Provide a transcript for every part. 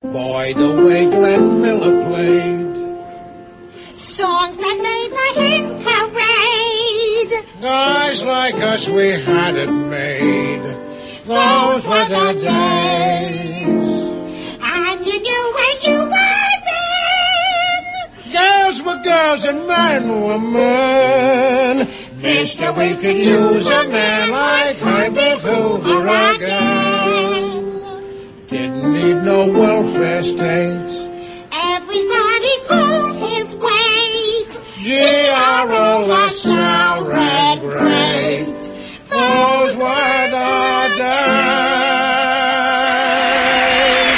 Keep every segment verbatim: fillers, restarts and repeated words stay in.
Boy, the way Glenn Miller played. Songs that made the hit parade. Guys like us, we had it made. Those were the days. And you knew where you were then. Girls were girls and men were men. Mister, we could use a man like Herbert Hoover again. Didn't need no welfare state. Everybody pulled his weight. G R O LaSalle ran great. Those were the days.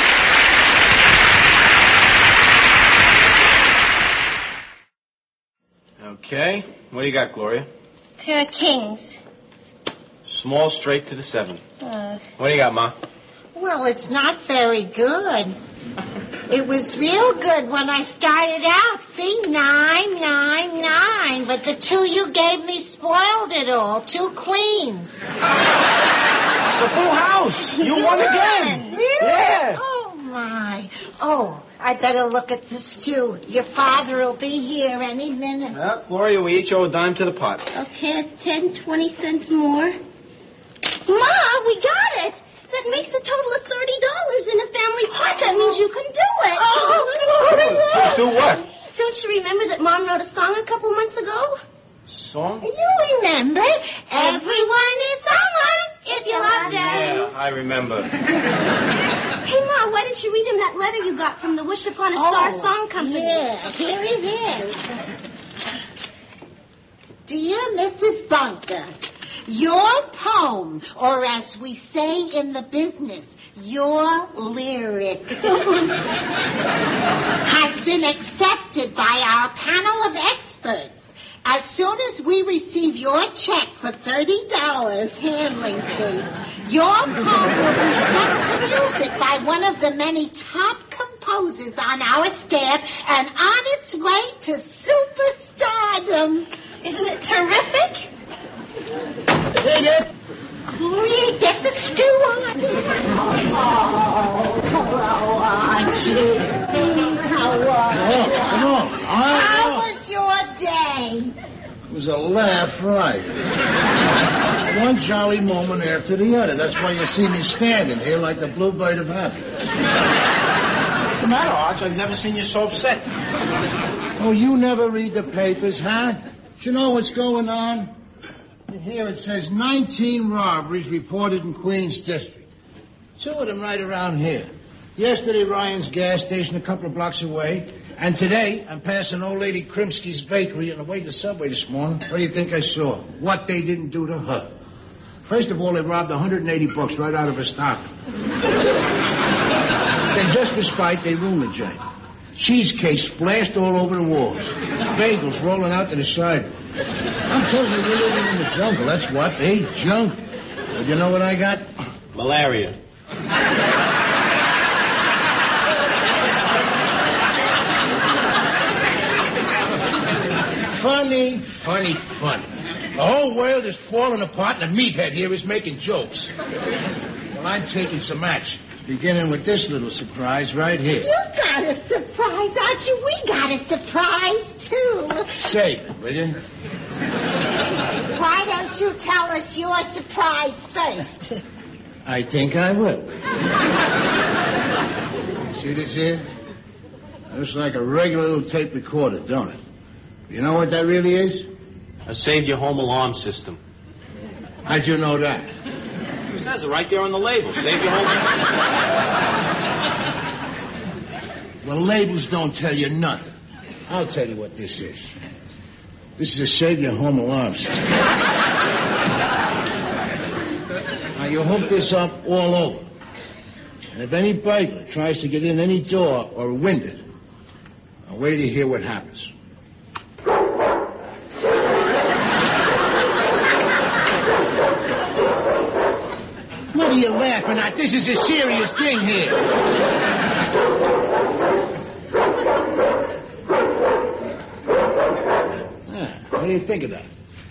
Okay. What do you got, Gloria? Pair of kings. Small straight to the seven. Uh, What do you got, Ma? Well, it's not very good. It was real good when I started out. See, nine, nine, nine. But the two you gave me spoiled it all. Two queens. It's a full house. You won again. Really? Yeah. Oh, my. Oh, I better look at the stew. Your father will be here any minute. Well, Gloria, we each owe a dime to the pot. okay, that's ten, twenty cents more. Ma, we got it. That makes a total of thirty dollars in a family pot. That means you can do it. Oh, Gloria. Do what? Don't you remember that Mom wrote a song a couple months ago? Song? You remember? Everyone is someone if you love them. Yeah, I remember. Hey, Ma, why didn't you read him that letter you got from the Wish Upon a Star Oh, Song Company? Yeah, here it is. Dear Missus Bunker, your poem, or as we say in the business, your lyric, has been accepted by our panel of experts. As soon as we receive your check for thirty dollars handling fee, your poem will be set to music by one of the many top composers on our staff and on its way to superstardom. Isn't it terrific? Dig it. Gloria, get the stew on. Oh, hello, Archie. How are you? Oh, come on. How I was your day? It was a laugh riot. One jolly moment after the other. That's why you see me standing here like the bluebird of happiness. What's the matter, Arch? I've never seen you so upset. Oh, you never read the papers, huh? You know what's going on? Here it says nineteen robberies reported in Queens District. Two of them right around here. Yesterday, Ryan's gas station a couple of blocks away. And today, I'm passing old lady Krimsky's bakery on the way to the subway this morning. What do you think I saw? What they didn't do to her. First of all, they robbed one hundred eighty bucks right out of her stocking. Then just for spite, they ruined the joint. Cheesecake splashed all over the walls. Bagels rolling out to the side. I'm telling you, we're living in the jungle. That's what, eh? Jungle. But you know what I got? Malaria. Funny, funny, funny. The whole world is falling apart and the meathead here is making jokes. Well, I'm taking some action. Beginning with this little surprise right here. You got a surprise, Archie. We got a surprise, too. Save it, will you? Why don't you tell us your surprise first? I think I will. See this here? Looks like a regular little tape recorder, don't it? You know what that really is? I saved your home alarm system. How'd you know that? It says it right there on the label. Save your home alarm system. Well, labels don't tell you nothing. I'll tell you what this is. This is a Save Your Home alarm system. Now, you hook this up all over. And if any burglar tries to get in any door or window, I'll wait till you hear what happens. What are you laughing at? This is a serious thing here. Ah, what do you think of that?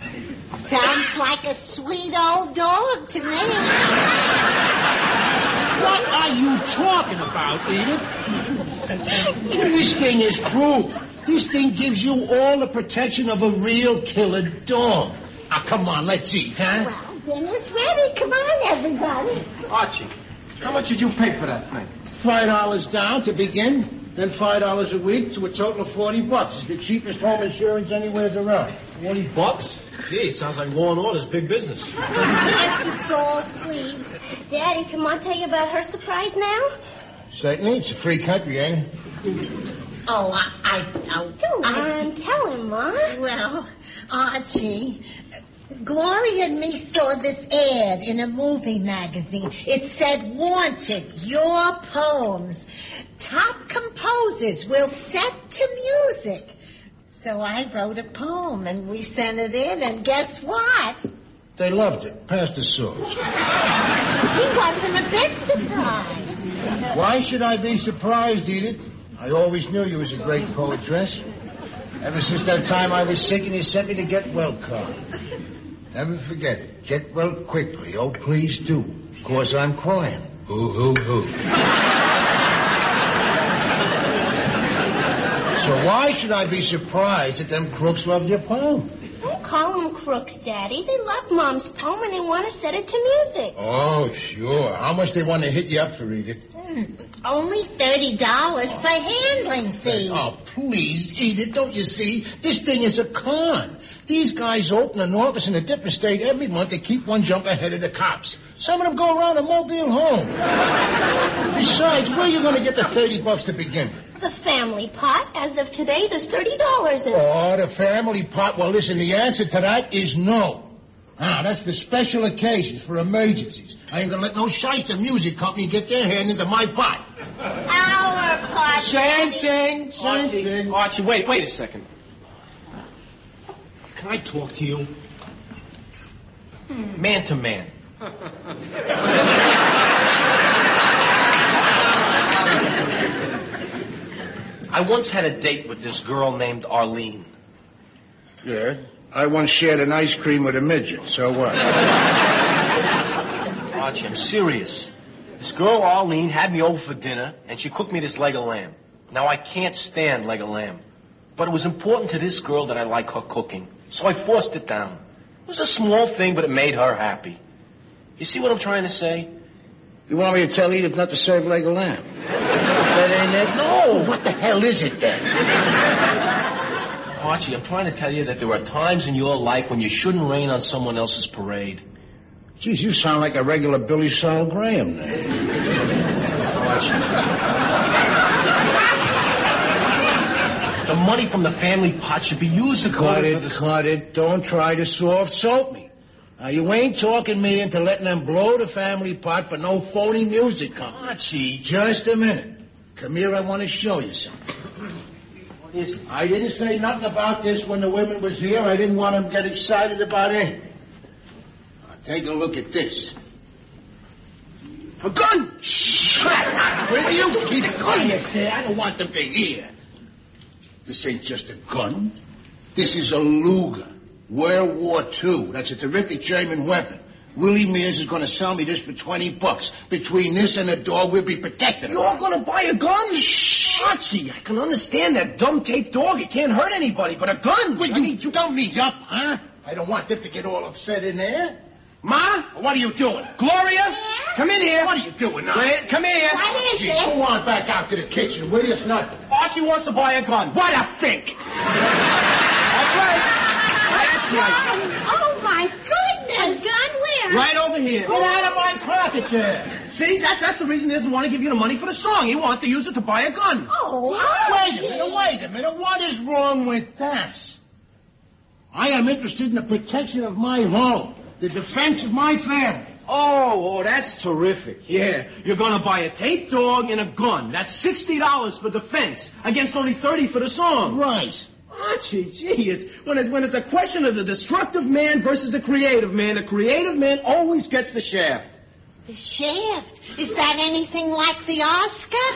Sounds like a sweet old dog to me. What are you talking about, Edith? This thing is proof. This thing gives you all the protection of a real killer dog. Ah, come on, let's eat, huh? Well, dinner's ready. Come on, everybody. Archie, how much did you pay for that thing? Five dollars down to begin, then five dollars a week to a total of forty bucks. It's the cheapest home insurance anywhere around. Forty bucks? Gee, sounds like Law and Order's big business. Pass the salt, please. Daddy, can Mom tell you about her surprise now? Certainly, it's a free country, ain't it? Oh, I, I, oh, Go on, tell him, Mom. well, Archie, Gloria and me saw this ad in a movie magazine. It said, wanted, your poems. Top composers will set to music. So I wrote a poem, and we sent it in, and guess what? They loved it. Pass the sauce. He wasn't a bit surprised. Why should I be surprised, Edith? I always knew you was a great poetress. Ever since that time I was sick and you sent me to get well card. Never forget it. Get well quickly. Oh, please do. Of course, I'm crying. Hoo, hoo, hoo. So why should I be surprised that them crooks love your poem? Don't call them crooks, Daddy. They love Mom's poem and they want to set it to music. Oh, sure. How much they want to hit you up for, Edith? Hmm. Only thirty dollars for handling fees. Oh, please, Edith, don't you see? This thing is a con. These guys open an office in a different state every month to keep one jump ahead of the cops. Some of them go around a mobile home. Besides, where are you going to get the thirty bucks to begin with? The family pot. As of today, there's thirty dollars in it. Oh, the family pot. Well, listen, the answer to that is no. Ah, that's for special occasions, for emergencies. I ain't gonna let no shyster music company get their hand into my pot. Our pot. Same Daddy. thing, same Archie, thing. Archie, wait, wait a second. Can I talk to you? Man to man. I once had a date with this girl named Arlene. Yeah, I once shared an ice cream with a midget, so what? Archie, I'm serious. This girl Arlene had me over for dinner, and she cooked me this leg of lamb. Now, I can't stand leg of lamb, but it was important to this girl that I like her cooking, so I forced it down. It was a small thing, but it made her happy. You see what I'm trying to say? You want me to tell Edith not to serve leg of lamb? That ain't it? No. What the hell is it then? Archie, I'm trying to tell you that there are times in your life when you shouldn't rain on someone else's parade. Geez, you sound like a regular Billy Saul Graham there. Archie. The money from the family pot should be used to go Cut for it, the... cut it. Don't try to soft soap me. Now, you ain't talking me into letting them blow the family pot for no phony music company. Archie. Just a minute. Come here, I want to show you something. What is it? I didn't say nothing about this when the women was here. I didn't want them to get excited about anything. Now, take a look at this. A gun! Shut up! Will you keep quiet there? I don't want them to hear. This ain't just a gun. This is a Luger. World War Two. That's a terrific German weapon. Willie Mears is going to sell me this for twenty bucks. Between this and the dog, we'll be protected. You're going to buy a gun? Shh! Archie, I can understand that dumb taped dog. It can't hurt anybody, but a gun. Will you, you dumb me up, huh? I don't want them to get all upset in there. Ma? What are you doing? Gloria? Yeah? Come in here. What are you doing now? Wait, come here. What is Gee, it? go on back out to the kitchen, will you? It's not... Archie wants to buy a gun. What a think! That's right. That's right. Oh, my goodness. A gun where? Right over here. Get out of my pocket there. See, that, that's the reason he doesn't want to give you the money for the song. He wants to use it to buy a gun. Oh, Wait a minute, wait a minute. What is wrong with that? I am interested in the protection of my home, the defense of my family. Oh, oh, that's terrific. Yeah, you're going to buy a taped dog and a gun. That's sixty dollars for defense against only thirty for the song. Right. Archie, gee, it's, when, it's, when it's a question of the destructive man versus the creative man, the creative man always gets the shaft. The shaft. Is that anything like the Oscar?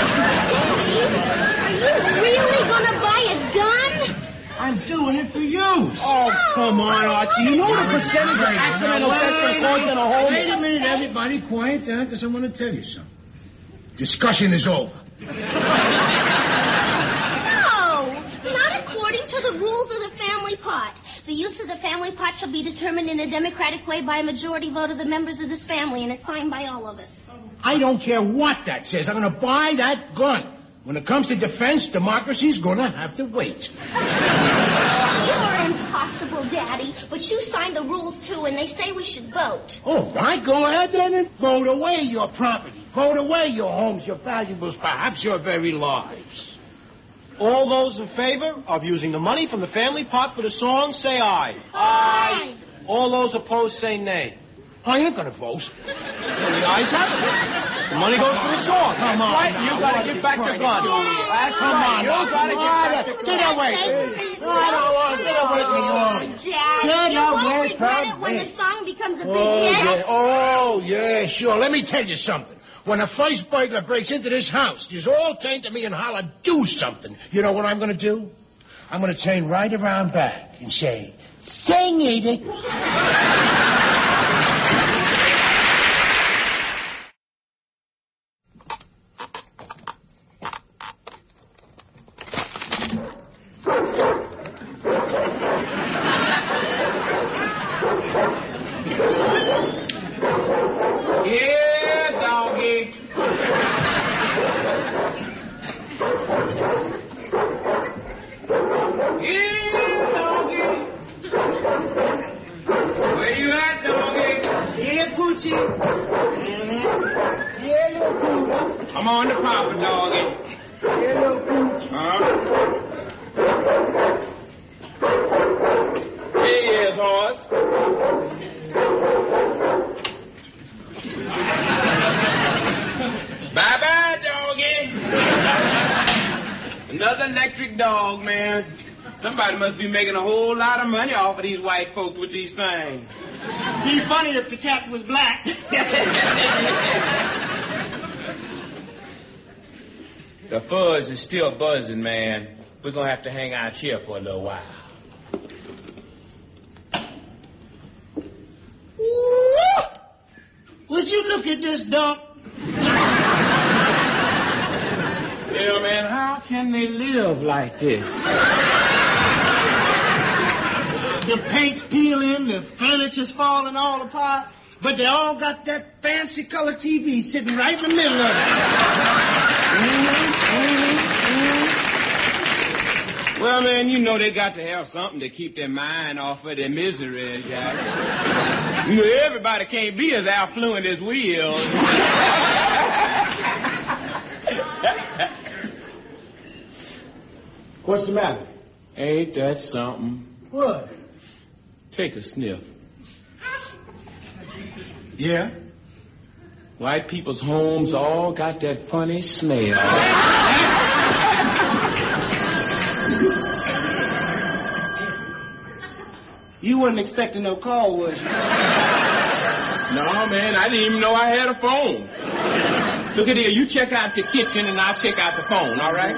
Are you really gonna buy a gun? I'm doing it for you. lose. Oh, come on, Archie. You know the percentage of accidental deaths that cause in a home? Wait a minute, everybody. Quiet down, because I want to tell you something. Discussion is over. No, not according to the rules of the family pot. The use of the family pot shall be determined in a democratic way by a majority vote of the members of this family, and it's signed by all of us. I don't care what that says. I'm going to buy that gun. When it comes to defense, democracy's going to have to wait. You're impossible, Daddy. But you signed the rules, too, and they say we should vote. All right, go ahead then and vote away your property. Vote away your homes, your valuables, perhaps your very lives. All those in favor of using the money from the family pot for the song, say aye. Aye. All those opposed, say nay. I ain't going to vote. Well, the ayes have it. The money goes for the song. Come That's on. right. You got to give back the gun. That's Come right. on. You got to give back the gun. Get away. No, no, no, get away from me. Daddy, Get you won't away regret it from when me. the song becomes a big Oh, hit. yeah. Oh, yeah, sure. Let me tell you something. When the first burglar breaks into this house, you all turn to me and holler, do something. You know what I'm going to do? I'm going to turn right around back and say, sing it. Yeah, doggy. Yeah, doggy. Where you at, doggy? Yeah, Poochie. Mm-hmm. Yeah, little Pooch. I'm on the papa, doggy. Yeah, little Pooch. Uh-huh. Here he is, horse. Bye-bye, doggy. Another electric dog, man. Somebody must be making a whole lot of money off of these white folks with these things. Be funny if the cat was black. The fuzz is still buzzing, man. We're gonna have to hang out here for a little while. Would you look at this dog? Yeah, man, how can they live like this? The paint's peeling, the furniture's falling all apart, but they all got that fancy color T V sitting right in the middle of it. Mm-hmm, mm-hmm, mm-hmm. Well, man, you know they got to have something to keep their mind off of their misery, Jack. You know, everybody can't be as affluent as we are. What's the matter? Ain't that something? What? Take a sniff. Yeah? White people's homes all got that funny smell. You wasn't expecting no call, was you? No, man, I didn't even know I had a phone. Look at here, you check out the kitchen and I'll check out the phone, all right?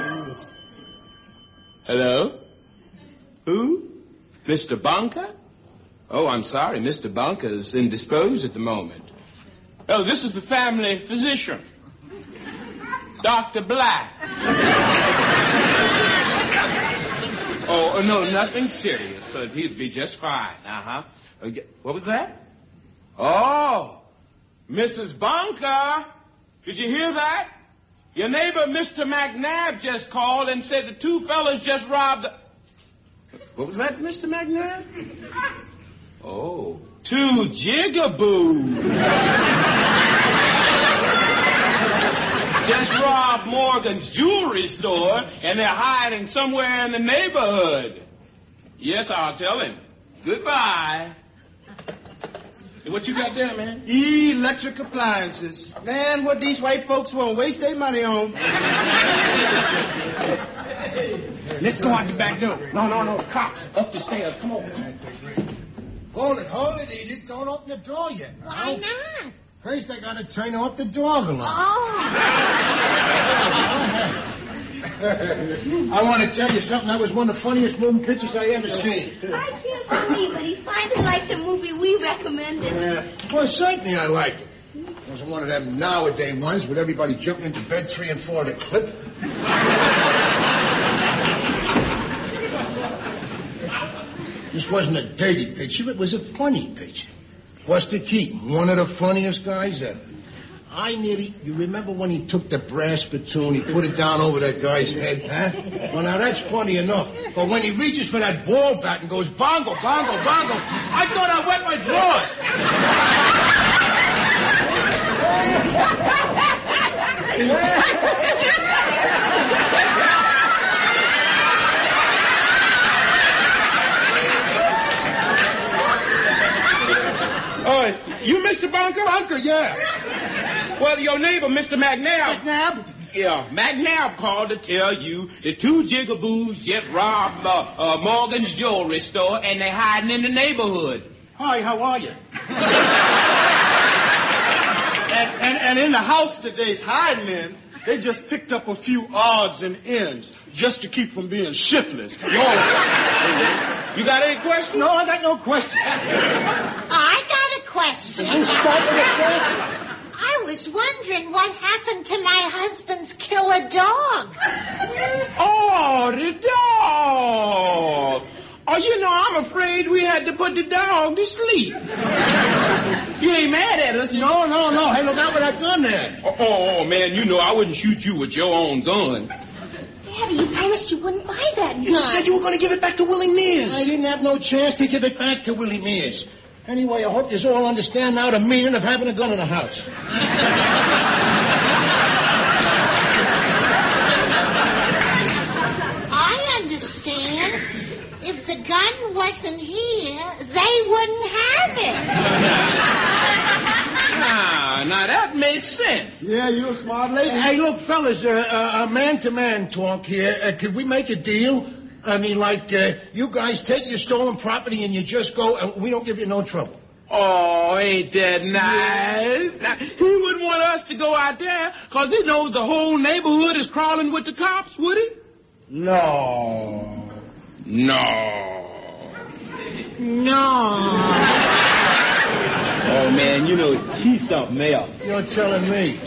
Hello? Who? Mister Bunker? Oh, I'm sorry, Mister Bunker is indisposed at the moment. Oh, this is the family physician, Doctor Black. Oh, no, nothing serious. So he'd be just fine. Uh-huh. What was that? Oh, Missus Bunker, did you hear that? Your neighbor, Mister McNabb, just called and said the two fellas just robbed the... What was that, Mister McNabb? Oh, two jigaboos. Just robbed Morgan's jewelry store, and they're hiding somewhere in the neighborhood. Yes, I'll tell him. Goodbye. What you got there, man? Electric appliances. Man, what these white folks won't waste their money on. Let's go out the back door. No, no, no. Cops. Up the stairs. Come on. Hold it, hold it, Edith. Don't open the door yet. Why not? First, I gotta turn off the dog alarm. Oh. I want to tell you something. That was one of the funniest moving pictures I ever seen. I can't believe it. He finally liked a movie we recommended. Yeah. Well, certainly I liked it. It wasn't one of them nowadays ones with everybody jumping into bed three and four at a clip. This wasn't a dirty picture. It was a funny picture. Buster Keaton, one of the funniest guys ever. I nearly... You remember when he took the brass spittoon, he put it down over that guy's head, huh? Well, now, that's funny enough. But when he reaches for that ball bat and goes, bongo, bongo, bongo, I thought I wet my Oh, uh, you Mister Bunker? Bunker, yeah. Well, your neighbor, Mister McNabb. McNabb? Yeah, McNabb called to tell you the two jigaboos just robbed uh, uh, Morgan's jewelry store and they're hiding in the neighborhood. Hi, how are you? and, and, and in the house that they's hiding in, they just picked up a few odds and ends just to keep from being shiftless. You got any questions? No, I got no questions. I got a question. I was wondering what happened to my husband's killer dog. Oh, the dog. Oh, you know, I'm afraid we had to put the dog to sleep. You ain't mad at us? No, no, no. Hey, look out with that gun there. Oh, oh, oh, man, you know I wouldn't shoot you with your own gun. Daddy, you promised you wouldn't buy that gun. You said you were going to give it back to Willie Mears. I didn't have no chance to give it back to Willie Mears. Anyway, I hope you all understand now the meaning of having a gun in the house. I understand. If the gun wasn't here, they wouldn't have it. Ah, now that makes sense. Yeah, you're a smart lady. Hey, look, fellas, uh, uh, man-to-man talk here. Uh, could we make a deal? I mean, like, uh, you guys take your stolen property and you just go, and we don't give you no trouble. Oh, ain't that nice? Now, he wouldn't want us to go out there because he knows the whole neighborhood is crawling with the cops, would he? No. No. No. Oh, man, you know, she's something else. You're telling me.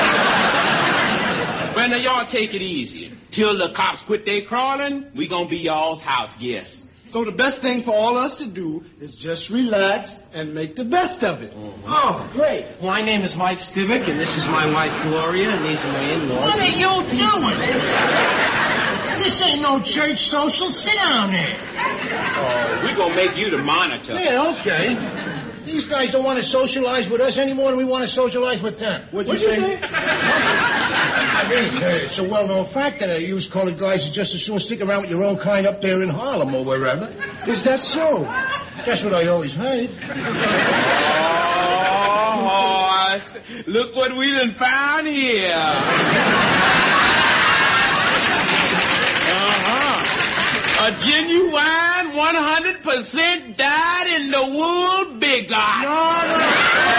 Well, now, y'all take it easy. Till the cops quit their crawling, we gonna be y'all's house guests. So the best thing for all us to do is just relax and make the best of it. Oh, great. My name is Mike Stivic, and this is my wife, Gloria, and these are my in-laws. What are you doing? This ain't no church social. Sit down there. Oh, we gonna make you the monitor. Yeah, okay. These guys don't want to socialize with us any more than we want to socialize with them. What'd you say? I mean, uh, it's a well-known fact that uh, you colored guys would just as soon stick around with your own kind up there in Harlem or wherever. Is that so? That's what I always heard. Oh, look what we done found here. Uh-huh. A genuine one hundred percent dyed-in-the-wool bigot. No, no.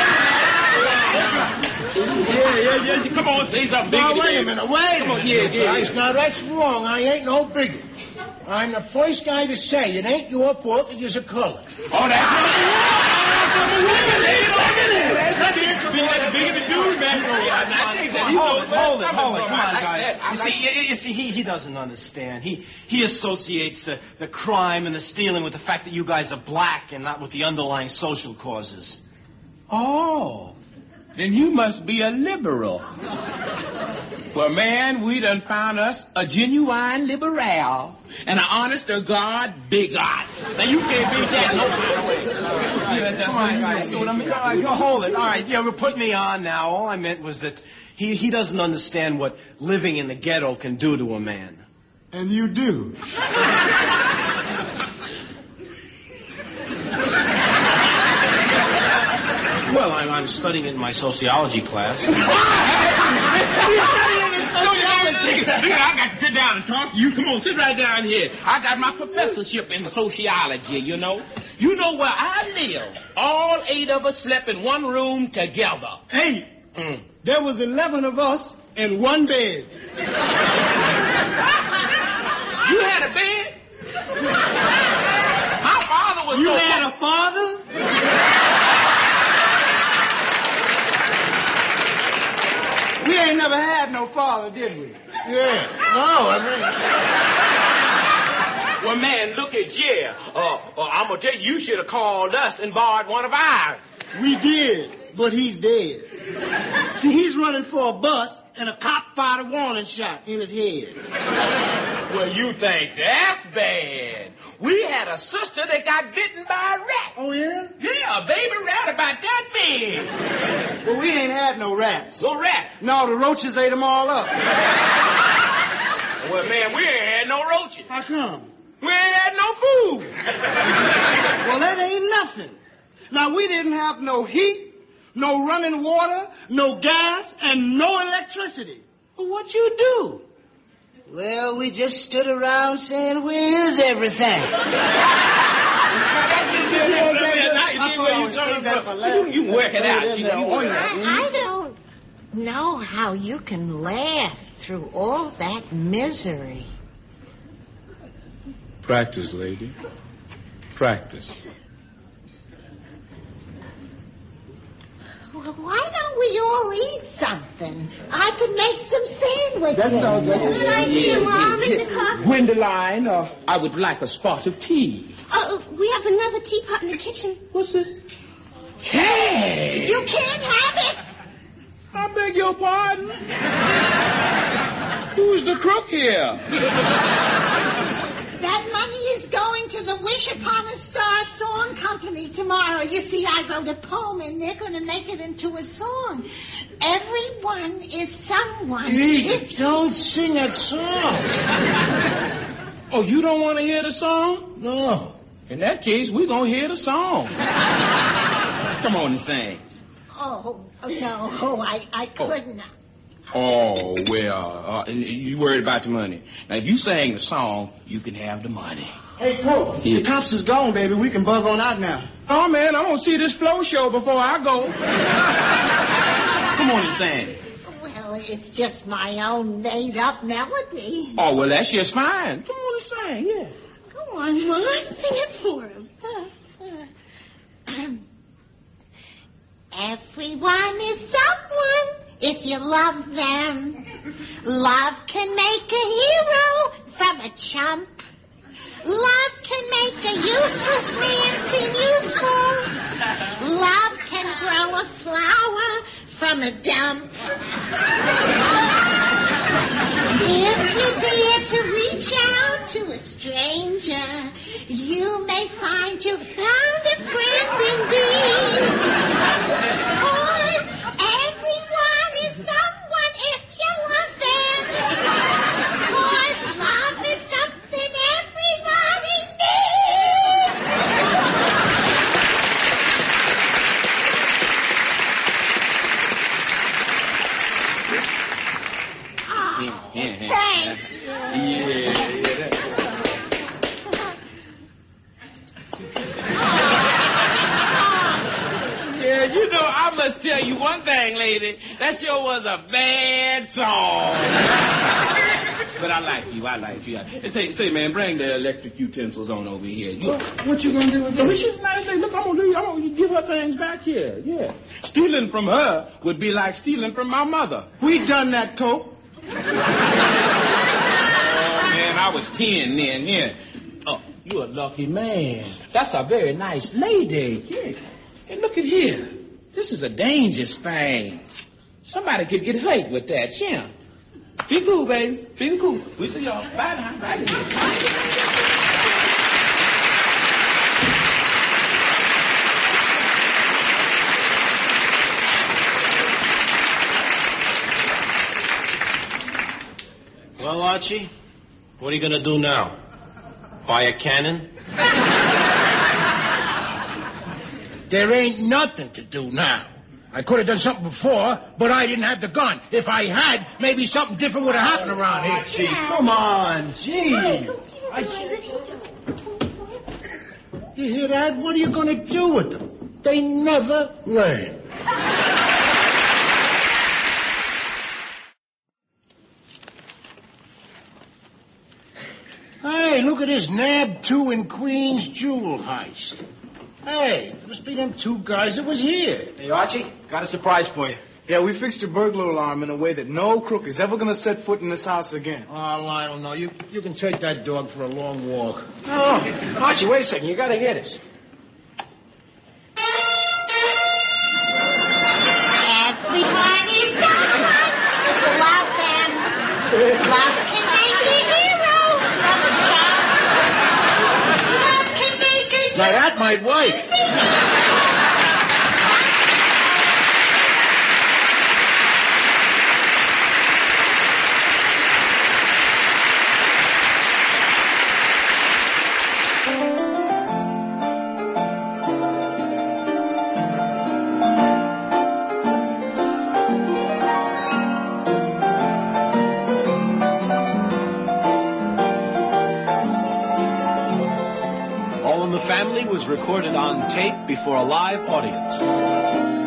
Yeah, yeah, yeah. Come on, say something big. Now, wait a minute, wait Come a on, minute. yeah, yeah, Guys, yeah. now, that's wrong. I ain't no bigot. I'm the first guy to say it ain't your fault that you're a color. Oh, that's Hold it, hold it, hold it. Come on, guys. You see, you, you see, he, he doesn't understand. He he associates the, the crime and the stealing with the fact that you guys are black and not with the underlying social causes. Oh, then you must be a liberal. Well, man, we done found us a genuine liberal and an honest-to-God bigot. Now, you can't beat that no kind of way. Come on, guys. All right, you hold it. All right, yeah, we're putting me on now. All I meant was that he, he doesn't understand what living in the ghetto can do to a man. And you do. Well, I'm, I'm studying it in my sociology class. I got to sit down and talk to you. Come on, sit right down here. I got my professorship in sociology, you know. You know where I live, all eight of us slept in one room together. Eight. Mm. There was eleven of us in one bed. You had a bed? My father was You so had a father? We ain't never had no father, did we? Yeah. No, I mean... Well, man, look at you. Uh, uh, I'm going to tell you, you should have called us and borrowed one of ours. We did, but he's dead. See, he's running for a bus, and a cop fired a warning shot in his head. Well, you think that's bad. We had a sister that got bitten by a rat. Oh, yeah? Yeah, a baby rat about that big. Well, we ain't had no rats. No rat. No, the roaches ate them all up. Well, man, we ain't had no roaches. How come? We ain't had no food. Well, that ain't nothing. Now, we didn't have no heat, no running water, no gas, and no electricity. Well, what you do? Well, we just stood around saying, where's everything? You work it out. You know. I, I don't know how you can laugh through all that misery. Practice, lady. Practice. Well, why don't we all eat something? I could make some sandwiches. That sounds like Good idea, Mom. Make the coffee. Gwendoline, uh, I would like a spot of tea. Uh, we have another teapot in the kitchen. What's this? Hey! You can't have it. I beg your pardon? Who's the crook here? That money is going to the Wish Upon a Star Song Company tomorrow. You see, I wrote a poem, and they're going to make it into a song. Everyone is someone. Edith, don't sing that song. Oh, you don't want to hear the song? No. In that case, we're going to hear the song. Come on and sing. Oh, no, oh, I, I couldn't. Oh, well, uh, you worried about the money. Now, if you sang the song, you can have the money. Hey, Cole, Yeah. the cops is gone, baby. We can bug on out now. Oh, man, I want to see this flow show before I go. Come on and sing. Well, it's just my own made-up melody. Oh, well, that's just fine. Come on and sing, yeah. Go on, Mom, sing it for him. Everyone is someone if you love them. Love can make a hero from a chump. Love can make a useless man seem useful. Love can grow a flower from a dump. If you dare to reach out to a stranger, you may find you found a friend indeed. Cause everyone is someone if you love them. Cause love is something everybody needs. Oh, Yeah, yeah, thank you. yeah, yeah. That. Yeah, you know, I must tell you one thing, lady. That sure was a bad song. But I like you. I like you. I, say, say, man, bring the electric utensils on over here. You, What you gonna do with yeah, that? she's nice. Look, I'm gonna do. I'm gonna give her things back here. Yeah, stealing from her would be like stealing from my mother. We done that, Cope. Oh man, I was ten then. Yeah. Oh, you're a lucky man. That's a very nice lady. Yeah. And look at here. This is a dangerous thing. Somebody could get hurt with that. Yeah. Be cool, baby. Be cool. We see y'all. Bye now. Bye. Well, Archie, what are you going to do now? Buy a cannon? There ain't nothing to do now. I could have done something before, but I didn't have the gun. If I had, maybe something different would have happened around here. Gee, come on, gee. You hear that? What are you going to do with them? They never learn. Hey, look at this. Nab two in Queens jewel heist. Hey, must be them two guys that was here. Hey, Archie, got a surprise for you. Yeah, we fixed your burglar alarm in a way that no crook is ever gonna set foot in this house again. Oh, Lionel, no. You, you can take that dog for a long walk. Oh, Archie, wait a second. You gotta hear this. Everybody's so love them. Love can make a hero from a child. Love can make a Now, that might work. All in the Family was recorded on tape before a live audience.